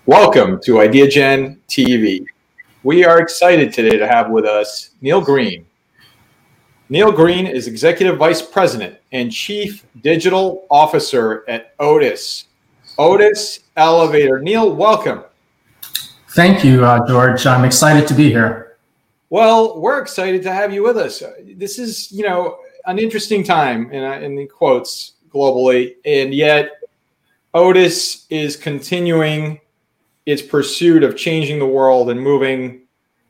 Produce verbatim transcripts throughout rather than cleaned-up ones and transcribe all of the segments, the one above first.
Welcome to IdeaGen T V. We are excited today to have with us Neil Green. Neil Green is Executive Vice President and Chief Digital Officer at Otis. Otis Elevator. Neil, welcome. Thank you, uh, George. I'm excited to be here. Well, we're excited to have you with us. This is, you know, an interesting time in, in the quotes globally, and yet Otis is continuing its pursuit of changing the world and moving,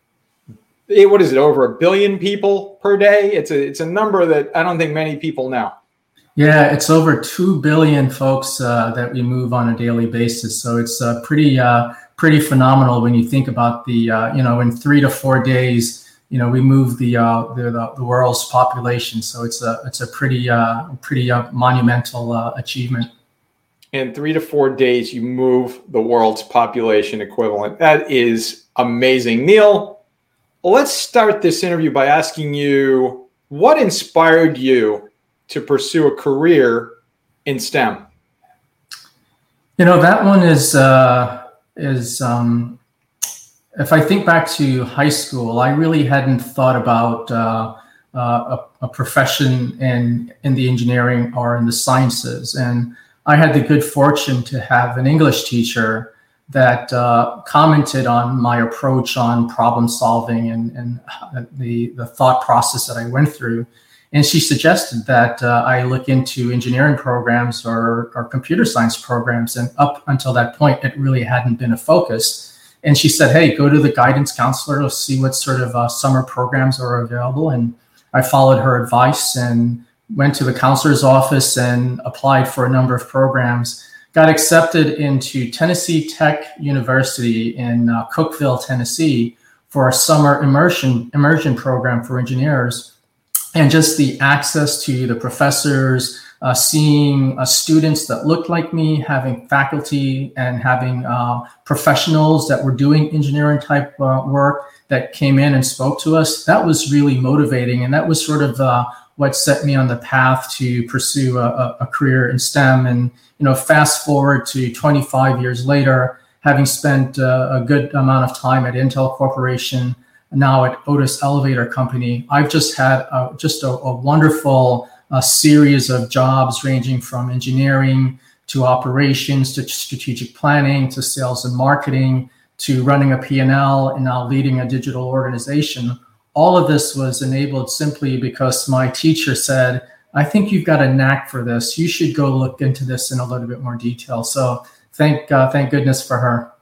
what is it, over a billion people per day? It's a it's a number that I don't think many people know. Yeah, it's over two billion folks uh, that we move on a daily basis. So it's uh, pretty uh, pretty phenomenal when you think about the, uh, you know, in three to four days, you know, we move the uh, the, the, the world's population. So it's a it's a pretty uh, pretty uh, monumental uh, achievement. In three to four days, you move the world's population equivalent. That is amazing. Neil, let's start this interview by asking you, what inspired you to pursue a career in STEM? You know, that one is, uh, is um, if I think back to high school, I really hadn't thought about uh, uh, a, a profession in, in the engineering or in the sciences. And I had the good fortune to have an English teacher that uh, commented on my approach on problem solving and, and the, the thought process that I went through. And she suggested that uh, I look into engineering programs or, or computer science programs. And up until that point, it really hadn't been a focus. And she said, hey, go to the guidance counselor to see what sort of uh, summer programs are available. And I followed her advice and went to the counselor's office and applied for a number of programs, got accepted into Tennessee Tech University in uh, Cookeville, Tennessee for a summer immersion immersion program for engineers. And just the access to the professors, uh, seeing uh, students that looked like me, having faculty and having uh, professionals that were doing engineering type uh, work that came in and spoke to us, that was really motivating. And that was sort of uh, what set me on the path to pursue a, a career in STEM. And, you know, fast forward to twenty-five years later, having spent uh, a good amount of time at Intel Corporation, now at Otis Elevator Company, I've just had uh, just a, a wonderful uh, series of jobs ranging from engineering to operations to strategic planning to sales and marketing to running a P and L and now leading a digital organization. All of this was enabled simply because my teacher said, I think you've got a knack for this. You should go look into this in a little bit more detail. So thank uh, thank goodness for her.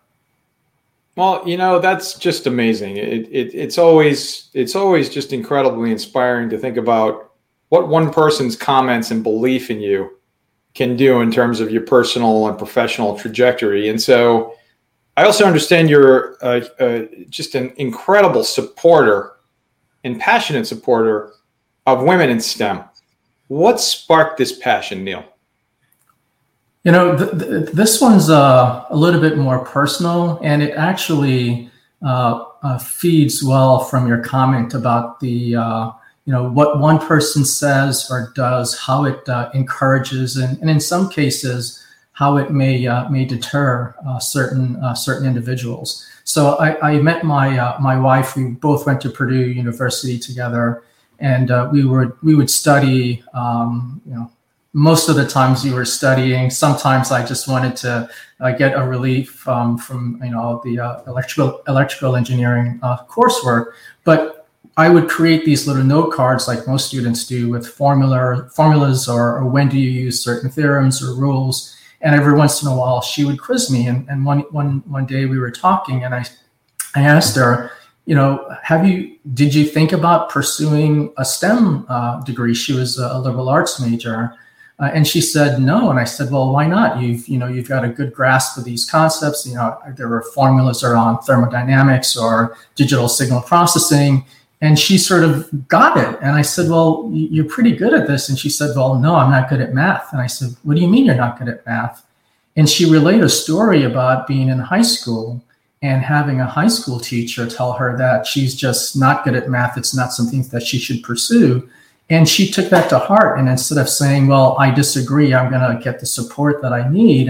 Well, you know, that's just amazing. It, it, it's always it's always just incredibly inspiring to think about what one person's comments and belief in you can do in terms of your personal and professional trajectory. And so I also understand you're uh, uh, just an incredible supporter and passionate supporter of women in STEM. What sparked this passion, Neil? You know, th- th- this one's uh, a little bit more personal, and it actually uh, uh, feeds well from your comment about the, uh, you know, what one person says or does, how it uh, encourages, and, and in some cases, how it may uh, may deter uh, certain uh, certain individuals. So I, I met my uh, my wife. We both went to Purdue University together, and uh, we were we would study. Um, you know, most of the times we were studying. Sometimes I just wanted to uh, get a relief um, from you know the uh, electrical electrical engineering uh, coursework. But I would create these little note cards, like most students do, with formula formulas or, or when do you use certain theorems or rules. And every once in a while, she would quiz me. And, and one one one day we were talking, and I I asked her, you know, have you did you think about pursuing a STEM uh, degree? She was a liberal arts major, uh, and she said no. And I said, well, why not? You've you know you've got a good grasp of these concepts. You know, there were formulas around thermodynamics or digital signal processing. And she sort of got it. And I said, well, you're pretty good at this. And she said, well, no, I'm not good at math. And I said, what do you mean you're not good at math? And she relayed a story about being in high school and having a high school teacher tell her that she's just not good at math. It's not something that she should pursue. And she took that to heart. And instead of saying, well, I disagree, I'm going to get the support that I need,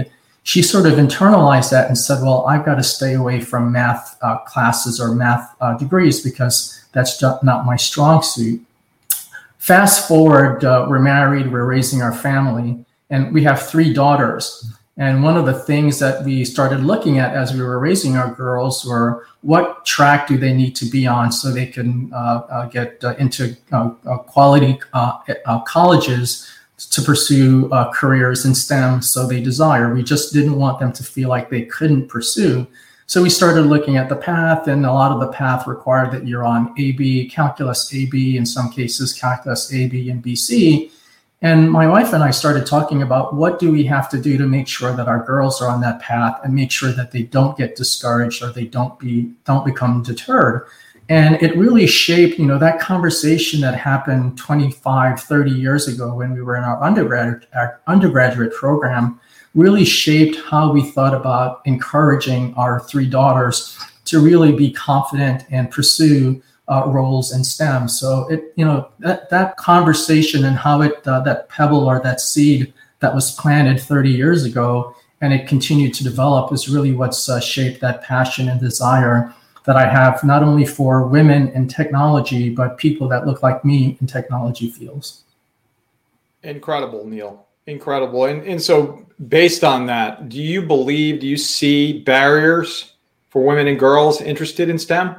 she sort of internalized that and said, well, I've got to stay away from math uh, classes or math uh, degrees because that's not my strong suit. Fast forward, uh, we're married, we're raising our family, and we have three daughters. And one of the things that we started looking at as we were raising our girls were what track do they need to be on so they can uh, uh, get uh, into uh, uh, quality uh, uh, colleges to pursue uh, careers in STEM so they desire. We just didn't want them to feel like they couldn't pursue. So we started looking at the path, and a lot of the path required that you're on A B, calculus A B, in some cases calculus A B and B C. And my wife and I started talking about what do we have to do to make sure that our girls are on that path and make sure that they don't get discouraged or they don't be don't become deterred. And it really shaped, you know, that conversation that happened twenty-five, thirty years ago when we were in our undergraduate, our undergraduate program, really shaped how we thought about encouraging our three daughters to really be confident and pursue uh, roles in STEM. So it, you know, that, that conversation and how it, uh, that pebble or that seed that was planted thirty years ago and it continued to develop is really what's uh, shaped that passion and desire that I have, not only for women in technology, but people that look like me in technology fields. Incredible, Neil. Incredible. And, and so based on that, do you believe, do you see barriers for women and girls interested in STEM?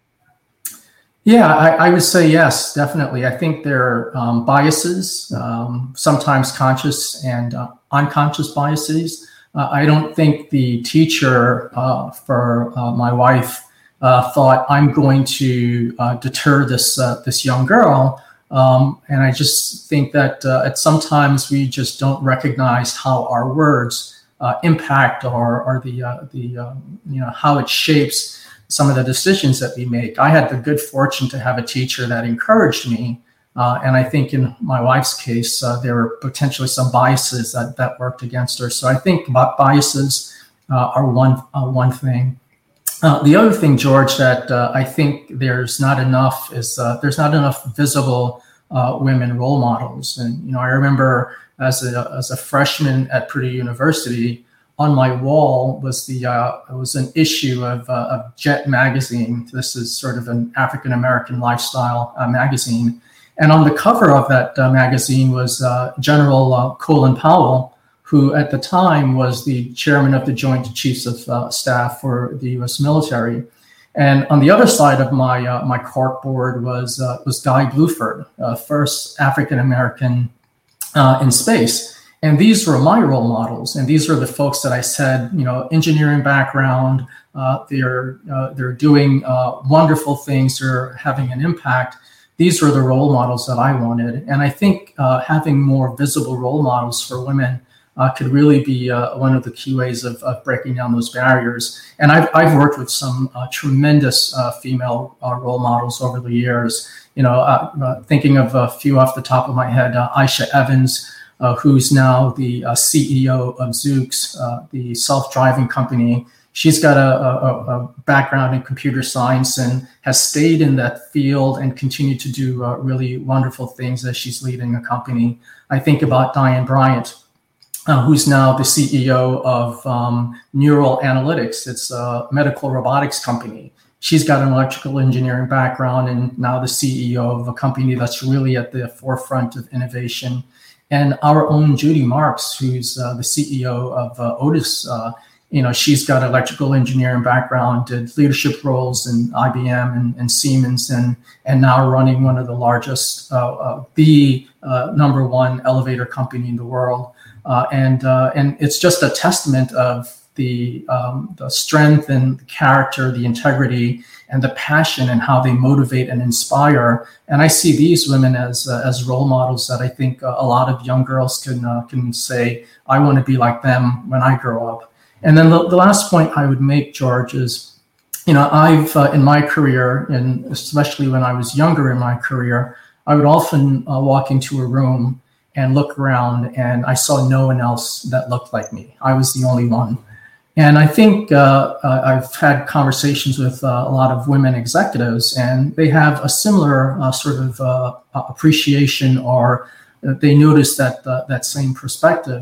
Yeah, I, I would say yes, definitely. I think there are um, biases, um, sometimes conscious and uh, unconscious biases. Uh, I don't think the teacher uh, for uh, my wife uh, thought I'm going to uh, deter this uh, this young girl. Um, and I just think that uh, at sometimes we just don't recognize how our words uh, impact or, or the uh, the uh, you know how it shapes some of the decisions that we make. I had the good fortune to have a teacher that encouraged me. Uh, and I think in my wife's case, uh, there were potentially some biases that, that worked against her. So I think biases uh, are one uh, one thing. Uh, the other thing, George, that uh, I think there's not enough is uh, there's not enough visible uh, women role models. And, you know, I remember as a, as a freshman at Purdue University, on my wall was the uh, was an issue of, uh, of Jet magazine. This is sort of an African American lifestyle uh, magazine, and on the cover of that uh, magazine was uh, General uh, Colin Powell, who at the time was the chairman of the Joint Chiefs of uh, Staff for the U S military. And on the other side of my uh, my cork board was uh, was Guy Bluford, uh, first African American uh, in space. And these were my role models, and these were the folks that I said, you know, engineering background, uh, they're uh, they're doing uh, wonderful things, they're having an impact. These were the role models that I wanted, and I think uh, having more visible role models for women uh, could really be uh, one of the key ways of, of breaking down those barriers. And I've I've worked with some uh, tremendous uh, female uh, role models over the years. You know, uh, uh, thinking of a few off the top of my head, uh, Aisha Evans. Uh, who's now the uh, C E O of Zoox, uh, the self-driving company. She's got a, a, a background in computer science and has stayed in that field and continued to do uh, really wonderful things as she's leading a company. I think about Diane Bryant, uh, who's now the C E O of um, Neural Analytics. It's a medical robotics company. She's got an electrical engineering background and now the C E O of a company that's really at the forefront of innovation. And our own Judy Marks, who's uh, the C E O of uh, Otis, uh, you know, she's got electrical engineering background, did leadership roles in I B M and, and Siemens, and and now running one of the largest, uh, uh, the uh, number one elevator company in the world. Uh, and uh, and it's just a testament of the um, the strength and the character, the integrity, and the passion, and how they motivate and inspire. And I see these women as uh, as role models that I think uh, a lot of young girls can uh, can say, I want to be like them when I grow up. And then the, the last point I would make, George, is, you know, I've uh, in my career, and especially when I was younger in my career, I would often uh, walk into a room and look around, and I saw no one else that looked like me. I was the only one. And I think uh, I've had conversations with uh, a lot of women executives, and they have a similar uh, sort of uh, appreciation, or they notice that uh, that same perspective.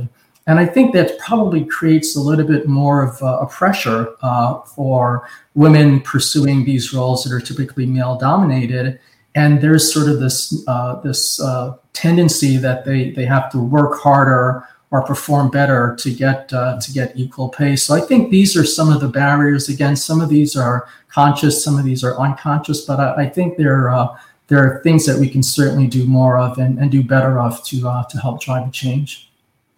And I think that probably creates a little bit more of a, a pressure uh, for women pursuing these roles that are typically male dominated. And there's sort of this uh, this uh, tendency that they, they have to work harder or perform better to get uh, to get equal pay. So I think these are some of the barriers. Again, some of these are conscious, some of these are unconscious, but I, I think there uh, there are things that we can certainly do more of and, and do better of to uh, to help drive a change.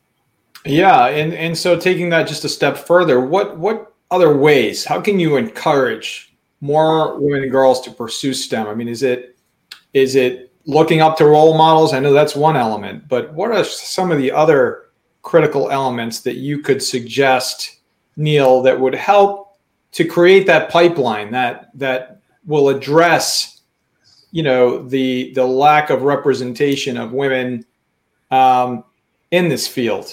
Yeah, and and so taking that just a step further, what what other ways? How can you encourage more women and girls to pursue STEM? I mean, is it is it looking up to role models? I know that's one element, but what are some of the other critical elements that you could suggest, Neil, that would help to create that pipeline that that will address, you know, the the lack of representation of women um, in this field?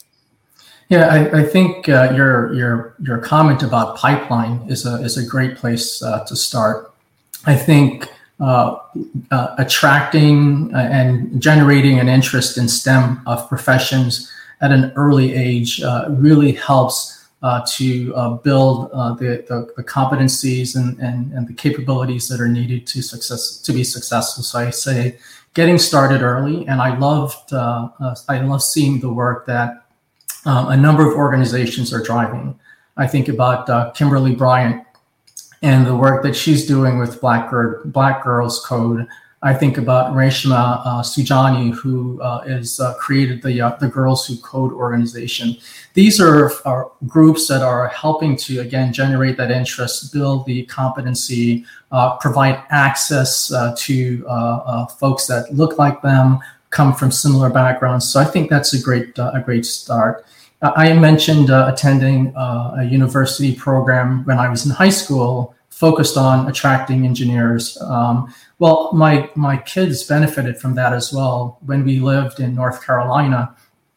Yeah, I, I think uh, your your your comment about pipeline is a is a great place uh, to start. I think uh, uh, attracting and generating an interest in STEM of professions at an early age uh, really helps uh, to uh, build uh, the, the the competencies and, and and the capabilities that are needed to success to be successful. So I say, getting started early, and I loved uh, uh, I love seeing the work that um, a number of organizations are driving. I think about uh, Kimberly Bryant and the work that she's doing with Black, Girl, Black Girls Code. I think about Reshma uh, Sujani, who uh, is uh, created the uh, the Girls Who Code organization. These are, are groups that are helping to, again, generate that interest, build the competency, uh, provide access uh, to uh, uh, folks that look like them, come from similar backgrounds. So I think that's a great uh, a great start. Uh, I mentioned uh, attending uh, a university program when I was in high school, focused on attracting engineers. Um, well, my my kids benefited from that as well. When we lived in North Carolina,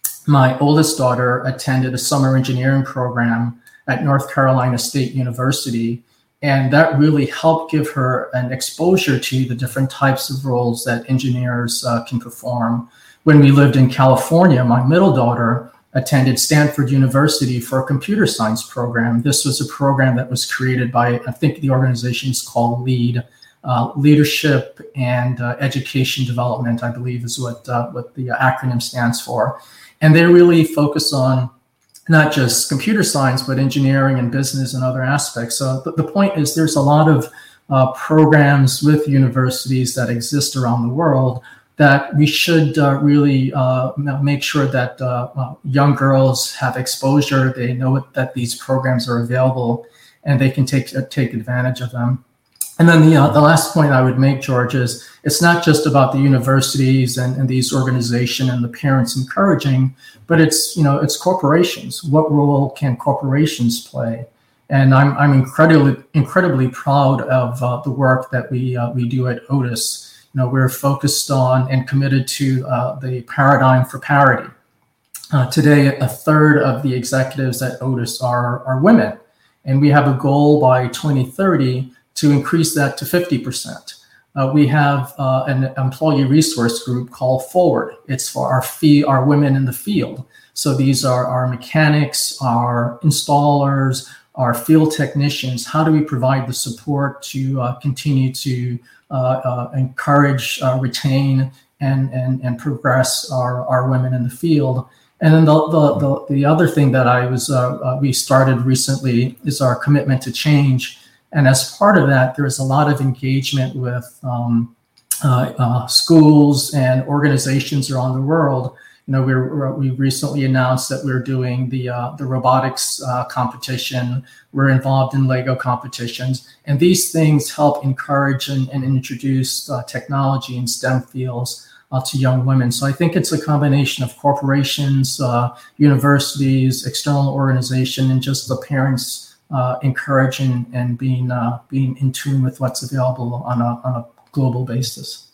my oldest daughter attended a summer engineering program at North Carolina State University, and that really helped give her an exposure to the different types of roles that engineers uh, can perform. When we lived in California, my middle daughter attended Stanford University for a computer science program. This was a program that was created by, I think the organization is called LEAD, uh, Leadership and uh, Education Development, I believe is what, uh, what the acronym stands for. And they really focus on not just computer science, but engineering and business and other aspects. So the, the point is there's a lot of uh, programs with universities that exist around the world that we should uh, really uh, make sure that uh, uh, young girls have exposure. They know it, that these programs are available and they can take uh, take advantage of them. And then the, uh, the last point I would make, George, is it's not just about the universities and, and these organizations and the parents encouraging, but it's, you know, it's corporations. What role can corporations play? And I'm I'm incredibly incredibly proud of uh, the work that we uh, we do at Otis. You know, we're focused on and committed to uh, the paradigm for parity. Uh, today, a third of the executives at Otis are, are women, and we have a goal by twenty thirty to increase that to fifty percent. Uh, we have uh, an employee resource group called Forward. It's for our fee, our women in the field. So these are our mechanics, our installers, our field technicians. How do we provide the support to uh, continue to uh, uh, encourage, uh, retain, and, and, and progress our, our women in the field? And then the the the, the other thing that I was uh, uh, we started recently is our commitment to change. And as part of that, there's a lot of engagement with um, uh, uh, schools and organizations around the world. You know, we're, we recently announced that we're doing the uh, the robotics uh, competition. We're involved in Lego competitions, and these things help encourage and, and introduce uh, technology in STEM fields uh, to young women. So I think it's a combination of corporations, uh, universities, external organization, and just the parents uh, encouraging and being uh, being in tune with what's available on a on a global basis.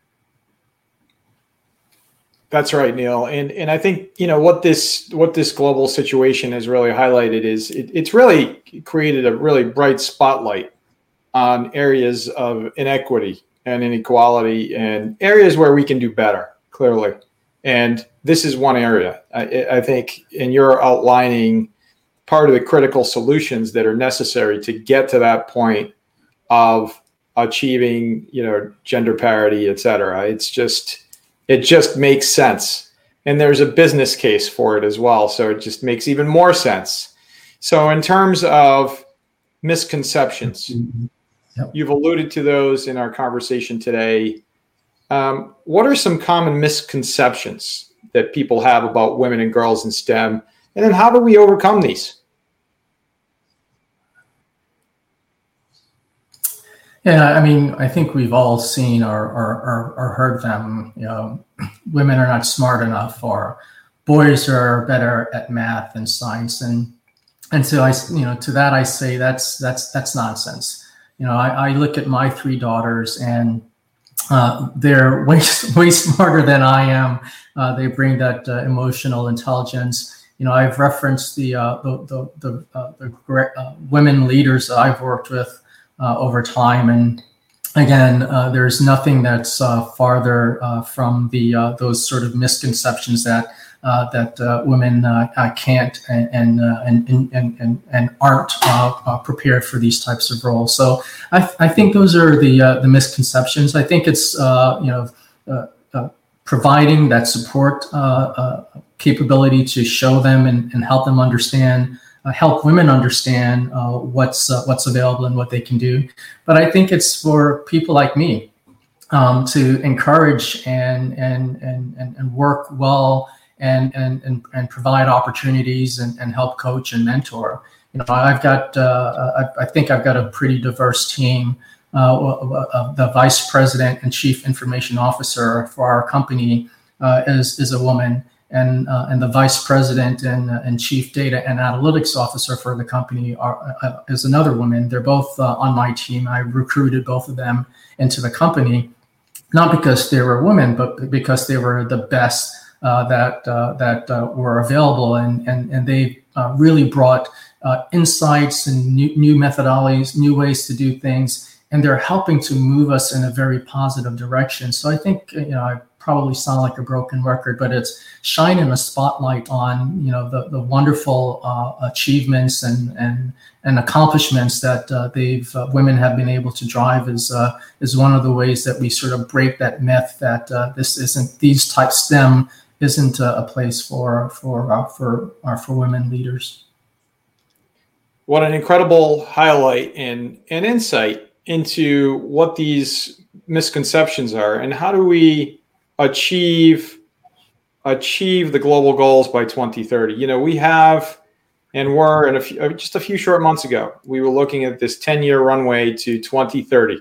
That's right, Neil. And and I think, you know, what this what this global situation has really highlighted is it, it's really created a really bright spotlight on areas of inequity and inequality and areas where we can do better, clearly. And this is one area. I, I think, and you're outlining part of the critical solutions that are necessary to get to that point of achieving, you know, gender parity, et cetera. It's just, it just makes sense. And there's a business case for it as well. So it just makes even more sense. So in terms of misconceptions, mm-hmm. Yep. You've alluded to those in our conversation today. Um, what are some common misconceptions that people have about women and girls in STEM? And then how do we overcome these? Yeah, I mean, I think we've all seen or, or, or, or heard them, you know, women are not smart enough, or boys are better at math and science. And, and so I, you know, to that I say that's, that's, that's nonsense. You know, I, I look at my three daughters, and uh, they're way, way smarter than I am. Uh, they bring that uh, emotional intelligence. You know, I've referenced the uh, the the, the, uh, the uh, women leaders that I've worked with uh, over time, and again, uh, there's nothing that's uh, farther uh, from the uh, those sort of misconceptions that uh, that uh, women uh, uh, can't and and, uh, and and and and aren't uh, uh, prepared for these types of roles. So I, th- I think those are the uh, the misconceptions. I think it's uh, you know uh, uh, providing that support uh, uh, capability to show them and, and help them understand. Uh, help women understand uh, what's uh, what's available and what they can do. But I think it's for people like me um, to encourage and and and and, and work well and and and, and provide opportunities and, and help coach and mentor. You know, I've got uh, I, I think I've got a pretty diverse team. Uh, the vice president and chief information officer for our company uh, is is a woman. And uh, and the vice president and uh, and chief data and analytics officer for the company are uh, is another woman. They're both uh, on my team. I recruited both of them into the company, not because they were women, but because they were the best uh, that uh, that uh, were available, and and and they uh, really brought uh, insights and new, new methodologies, new ways to do things, and they're helping to move us in a very positive direction. So I think you know I probably sound like a broken record, but it's shining a spotlight on you know the the wonderful uh, achievements and and and accomplishments that uh, they've uh, women have been able to drive is uh, is one of the ways that we sort of break that myth that uh, this isn't these type STEM isn't a, a place for for uh, for uh, for women leaders. What an incredible highlight and and insight into what these misconceptions are and how do we achieve achieve the global goals by twenty thirty. You know, we have, and we're in a few, just a few short months ago, we were looking at this ten-year runway to twenty thirty.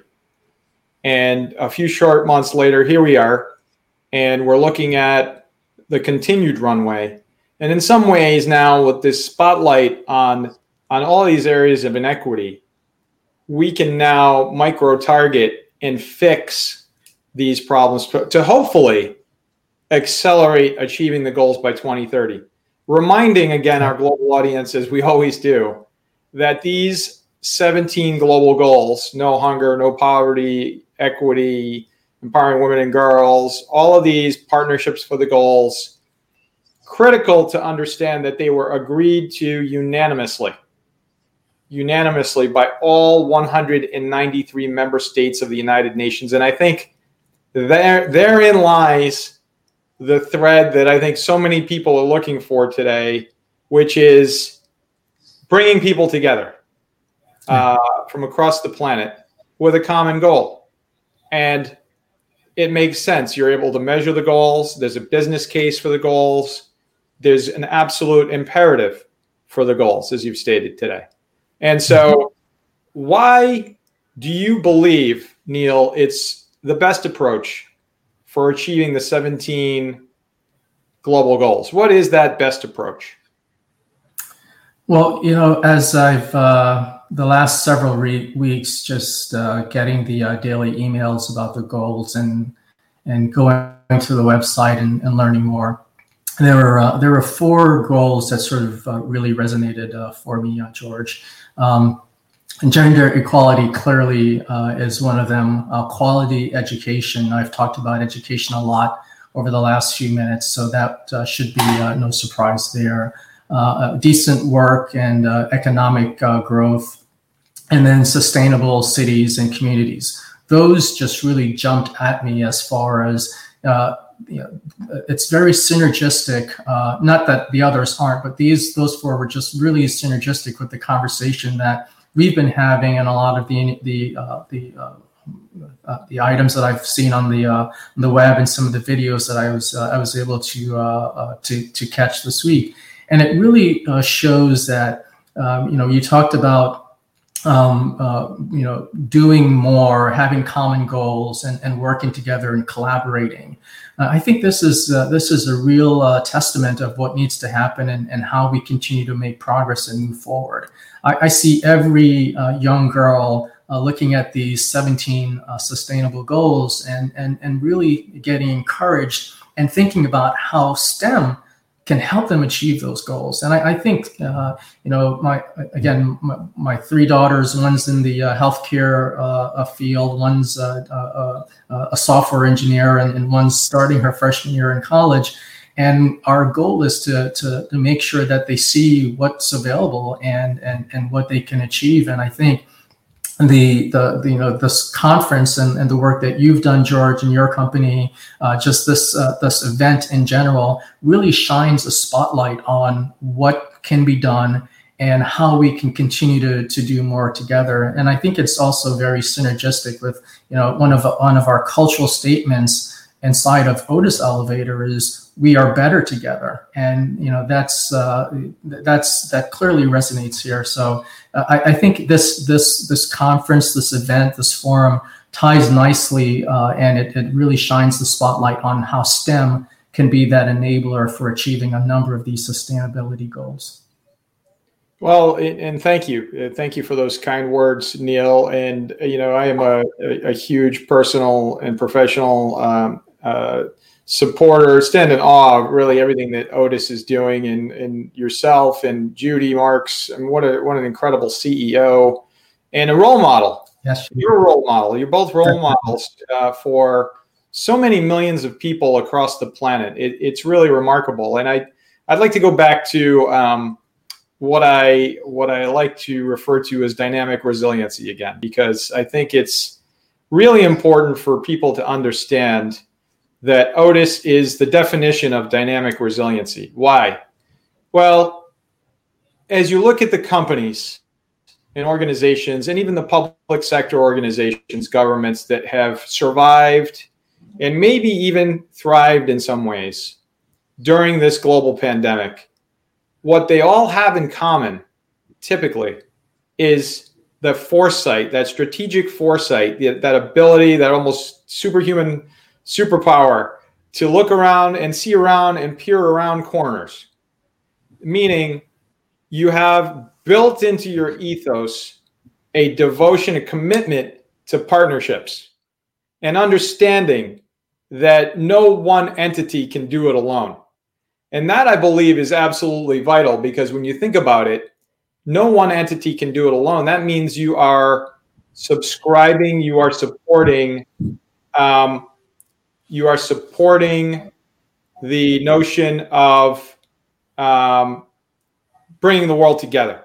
And a few short months later, here we are, and we're looking at the continued runway. And in some ways now, with this spotlight on, on all these areas of inequity, we can now micro-target and fix these problems to hopefully accelerate achieving the goals by twenty thirty. Reminding again our global audience, as we always do, that these seventeen global goals, no hunger, no poverty, equity, empowering women and girls, all of these partnerships for the goals, critical to understand that they were agreed to unanimously, unanimously by all one hundred ninety-three member states of the United Nations. And I think there, therein lies the thread that I think so many people are looking for today, which is bringing people together uh, from across the planet with a common goal. And it makes sense. You're able to measure the goals. There's a business case for the goals. There's an absolute imperative for the goals, as you've stated today. And so why do you believe, Neil, it's the best approach for achieving the seventeen global goals? What is that best approach? Well, you know, as I've uh, the last several re- weeks, just uh, getting the uh, daily emails about the goals and and going to the website and, and learning more, there were uh, there were four goals that sort of uh, really resonated uh, for me, uh, George. Um, Gender equality clearly uh, is one of them. Uh, quality education. I've talked about education a lot over the last few minutes, so that uh, should be uh, no surprise there. Uh, decent work and uh, economic uh, growth, and then sustainable cities and communities. Those just really jumped at me as far as, uh, you know, it's very synergistic. Uh, not that the others aren't, but these those four were just really synergistic with the conversation that we've been having, and a lot of the the uh, the uh, uh, the items that I've seen on the uh, on the web, and some of the videos that I was uh, I was able to uh, uh, to to catch this week. And it really uh, shows that, um, you know, you talked about, um, uh, you know, doing more, having common goals, and, and working together and collaborating. Uh, I think this is uh, this is a real uh, testament of what needs to happen, and, and how we continue to make progress and move forward. I, I see every uh, young girl uh, looking at these seventeen uh, sustainable goals, and, and, and really getting encouraged and thinking about how STEM can help them achieve those goals. And I, I think, uh, you know, my again, my, my three daughters, one's in the uh, healthcare uh, field, one's uh, uh, uh, a software engineer, and, and one's starting her freshman year in college. And our goal is to, to, to make sure that they see what's available and, and, and what they can achieve. And I think The, the, the you know this conference and, and the work that you've done, George, and your company, uh, just this uh, this event in general, really shines a spotlight on what can be done and how we can continue to, to do more together. And I think it's also very synergistic with, you know, one of one of our cultural statements inside of Otis Elevator is we are better together, and you know that's uh, that's that clearly resonates here. So uh, I, I think this this this conference, this event, this forum ties nicely, uh, and it, it really shines the spotlight on how STEM can be that enabler for achieving a number of these sustainability goals. Well, and thank you. Thank you for those kind words, Neil. And, you know, I am a, a huge personal and professional um, uh, supporter, stand in awe of really everything that Otis is doing, and, and yourself and Judy Marks. I mean, what a what an incredible C E O and a role model. Yes, you're a role model. You're both role models uh, for so many millions of people across the planet. It, it's really remarkable. And I I'd like to go back to um, what I what I like to refer to as dynamic resiliency again, because I think it's really important for people to understand that Otis is the definition of dynamic resiliency. Why? Well, as you look at the companies and organizations, and even the public sector organizations, governments that have survived and maybe even thrived in some ways during this global pandemic, what they all have in common, typically, is the foresight, that strategic foresight, that ability, that almost superhuman superpower to look around and see around and peer around corners. Meaning you have built into your ethos a devotion, a commitment to partnerships, and understanding that no one entity can do it alone. And that, I believe, is absolutely vital, because when you think about it, no one entity can do it alone. That means you are subscribing, you are supporting, um, you are supporting the notion of um, bringing the world together.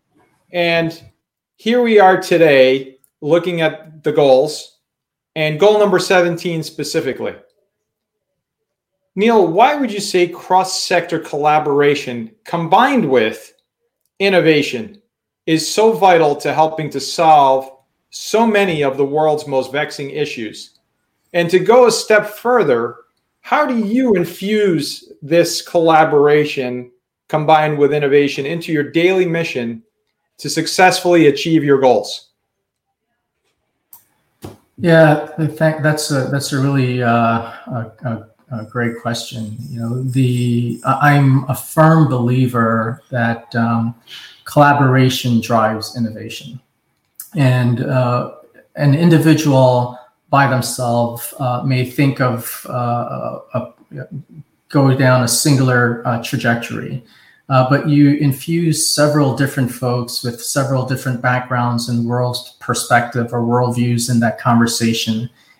And here we are today looking at the goals, and goal number seventeen specifically. Neil, why would you say cross-sector collaboration combined with innovation is so vital to helping to solve so many of the world's most vexing issues? And to go a step further, how do you infuse this collaboration combined with innovation into your daily mission to successfully achieve your goals? Yeah, I think that's a that's a really uh, a, a, a great question. You know, the I'm a firm believer that um, collaboration drives innovation, and uh, an individual by themselves uh, may think of uh, a, a, go down a singular uh, trajectory. Uh, but you infuse several different folks with several different backgrounds and world perspective or worldviews in that conversation.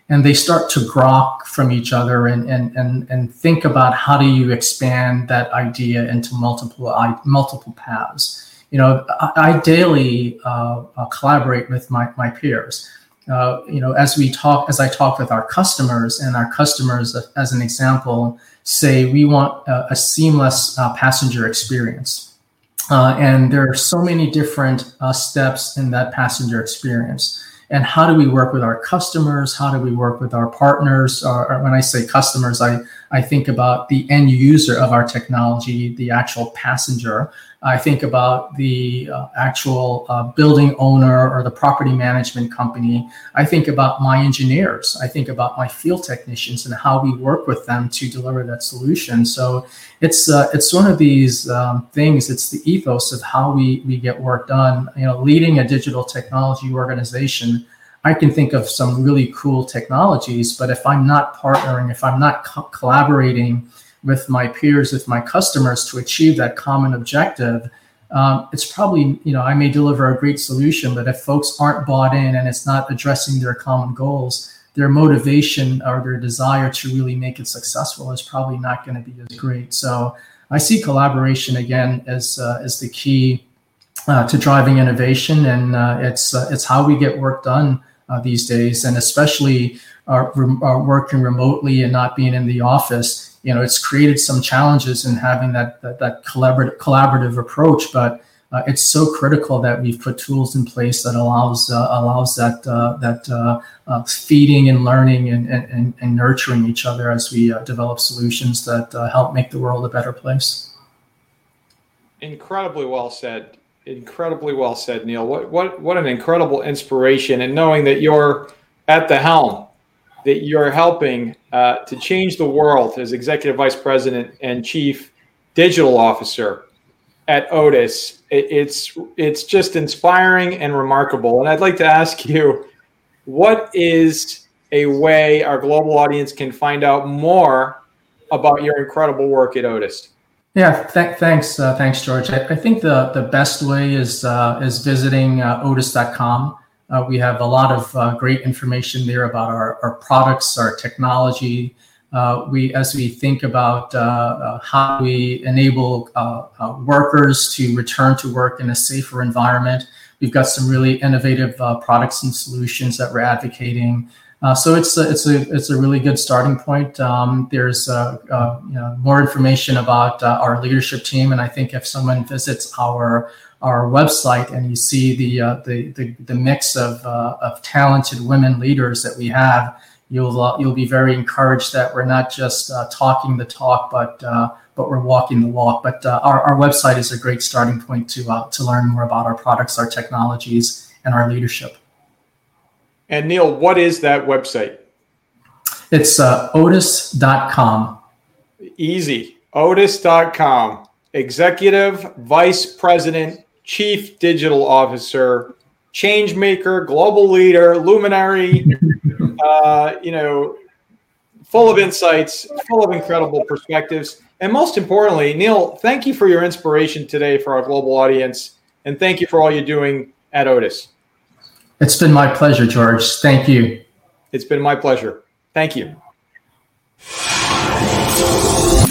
and they start to grok from each other and and and, and think about how do you expand that idea into multiple multiple paths. You know, I, I daily uh, uh, collaborate with my my peers. Uh, you know, as we talk, as I talk with our customers, and our customers, uh, as an example, say we want a, a seamless uh, passenger experience, uh, and there are so many different uh, steps in that passenger experience. And how do we work with our customers? How do we work with our partners? Or, or when I say customers, I, I think about the end user of our technology, the actual passenger. I think about the uh, actual uh, building owner or the property management company. I think about my engineers. I think about my field technicians and how we work with them to deliver that solution. So it's uh, it's one of these um, things. It's the ethos of how we we get work done. You know, leading a digital technology organization, I can think of some really cool technologies, but if I'm not partnering, if I'm not co- collaborating with my peers, with my customers to achieve that common objective, um, it's probably, you know, I may deliver a great solution, but if folks aren't bought in and it's not addressing their common goals, their motivation or their desire to really make it successful is probably not going to be as great. So I see collaboration again as uh, as the key uh, to driving innovation, and uh, it's uh, it's how we get work done uh, these days, and especially uh, re- uh, working remotely and not being in the office. You know, it's created some challenges in having that that, that collaborative collaborative approach, but uh, it's so critical that we've put tools in place that allows uh, allows that uh, that uh, uh, feeding and learning and, and, and nurturing each other as we uh, develop solutions that uh, help make the world a better place. Incredibly well said. Incredibly well said, Neil. What what what an incredible inspiration, and knowing that you're at the helm, that you're helping uh, to change the world as Executive Vice President and Chief Digital Officer at Otis. It, it's it's just inspiring and remarkable. And I'd like to ask you, what is a way our global audience can find out more about your incredible work at Otis? Yeah, th- thanks, uh, thanks, George. I, I think the, the best way is uh, is visiting uh, otis dot com. Uh, we have a lot of uh, great information there about our, our products, our technology. Uh, we, as we think about uh, uh, how we enable uh, uh, workers to return to work in a safer environment, we've got some really innovative uh, products and solutions that we're advocating. Uh, so it's a, it's a it's a really good starting point. Um, there's uh, uh, you know, more information about uh, our leadership team, and I think if someone visits our our website and you see the uh, the, the the mix of uh, of talented women leaders that we have, you'll uh, you'll be very encouraged that we're not just uh, talking the talk, but uh, but we're walking the walk. But uh, our our website is a great starting point to uh, to learn more about our products, our technologies, and our leadership. And Neil, what is that website? It's uh, otis dot com. Easy. otis dot com. Executive Vice President, Chief Digital Officer, change maker, global leader, luminary, uh, you know, full of insights, full of incredible perspectives. And most importantly, Neil, thank you for your inspiration today for our global audience. And thank you for all you're doing at Otis. It's been my pleasure, George. Thank you. It's been my pleasure. Thank you.